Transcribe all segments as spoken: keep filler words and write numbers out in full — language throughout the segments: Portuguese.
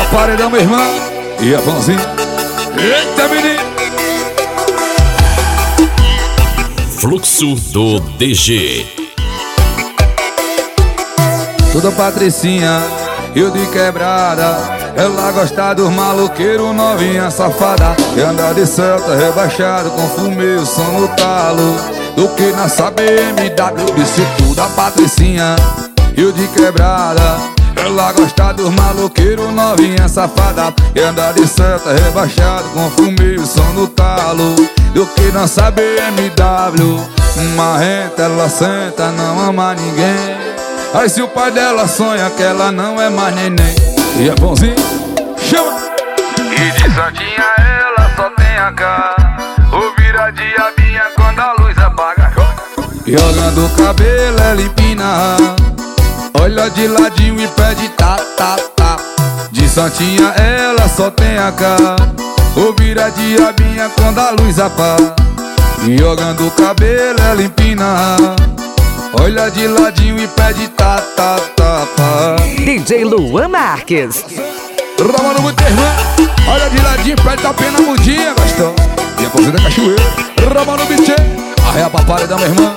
paredão, meu irmão. E é bonzinho. Eita, menino. Fluxo do D G. Toda Patricinha, eu de quebrada. Ela gosta dos maloqueiros, novinha safada. E anda de Celta rebaixado, com fumê, o som no talo. Do que na B M W, disse tudo a Patricinha, eu de quebrada. Ela gosta dos maloqueiros, novinha safada. E anda de Celta rebaixado, com fumê, o som no talo. Do que na B M W, uma renta ela senta, não ama ninguém. Aí se o pai dela sonha que ela não é mais neném. E é bonzinho, chama. E de santinha ela só tem a cara, ou vira diabinha quando a luz apaga. Jogando o cabelo ela empina, olha de ladinho e pede tá, tá, tá. De santinha ela só tem a cara, ou vira diabinha quando a luz apaga. Jogando o cabelo ela empina, olha de ladinho e pede tá, tá, tá, tá. D J Luan Marques. Ramando muito irmã, olha de ladinho e pede tá pena mudinha, gostou? E a coisa da cachoeira, Ramando bichê, arreia pra paredão, meu irmão.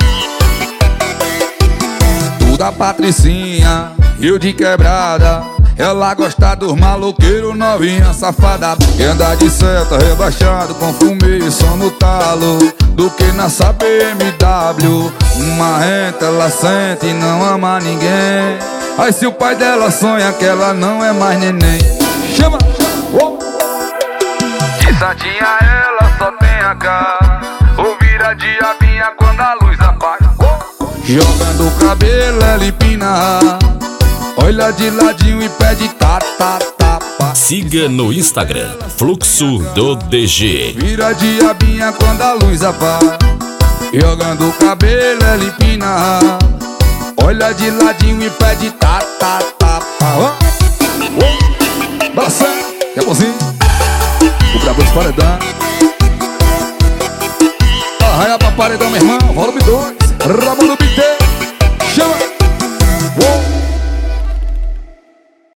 Tudo a Patricinha, eu de quebrada. Ela gosta dos maloqueiros, novinha safada. E anda de Celta rebaixado, com fumê e som no talo. Do que na B M W, uma renta ela sente e não ama ninguém. Aí se o pai dela sonha que ela não é mais neném. Chama, chama, de santinha ela só tem a cara, ou vira diabinha quando a luz apaga. Jogando o cabelo ela empina, olha de ladinho e pede tá, tá, tá, pá. Siga no Instagram, Fluxo do D G. Vira diabinha quando a luz apaga. Jogando o cabelo ela empina, olha de ladinho e pede tá, tá, tá, pá. Balançando, que é bonzinho. O brabo de paredão. Arraia pra paredão, meu irmão, volume dois. Ramon do Bité.